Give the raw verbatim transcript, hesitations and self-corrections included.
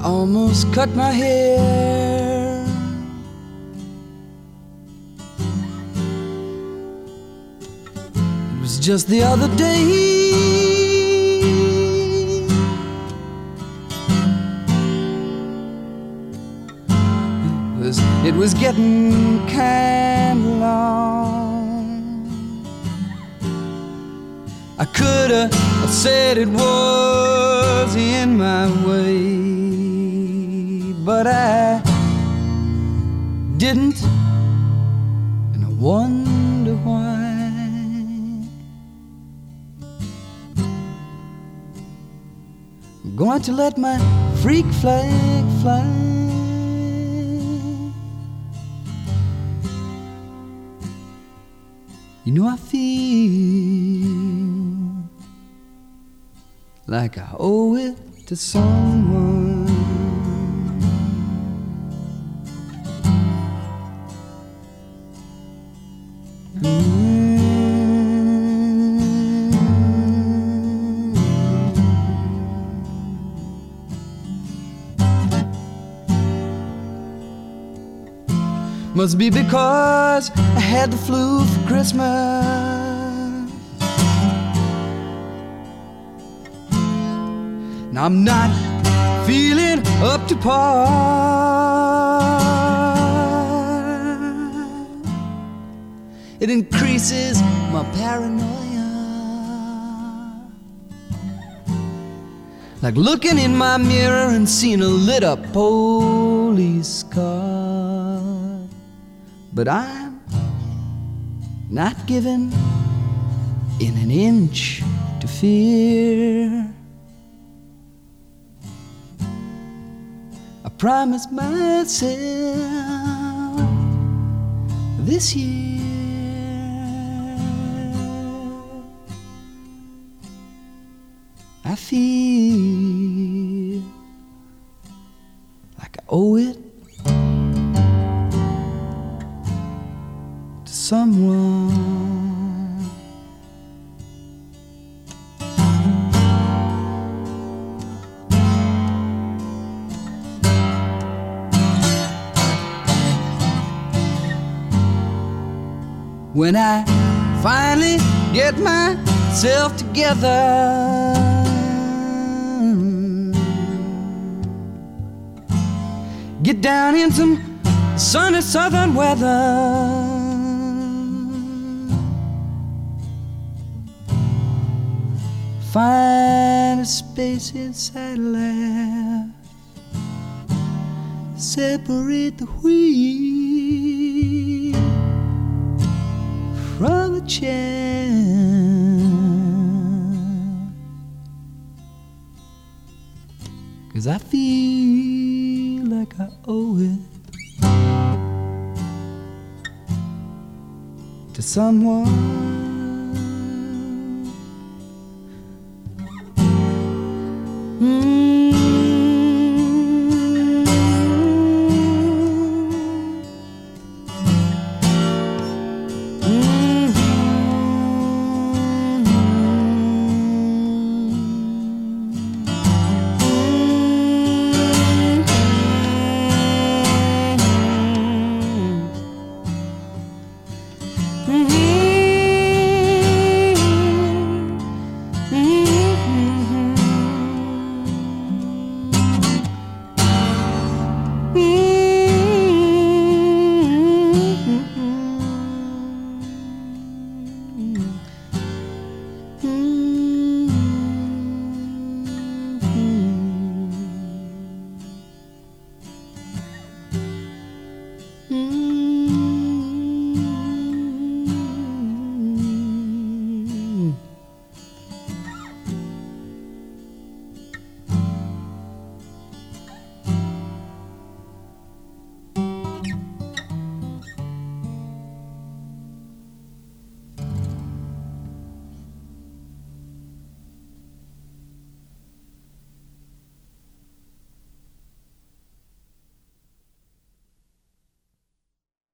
almost cut my hair. It was just the other day. It was, it was getting kind of long. I could have said it was in my way, but I didn't, and I wonder why. I'm going to let my freak flag fly. You know, I feel like I owe it to someone. Mm. Must be because I had the flu for Christmas. Now I'm not feeling up to par. It increases my paranoia, like looking in my mirror and seeing a lit up police car. But I'm not giving in an inch to fear. I promised myself this year I feel like I owe it to someone. When I finally get myself together, get down in some sunny southern weather, find a space inside a laugh, separate the wheat from a chance, 'cause I feel like I owe it to someone.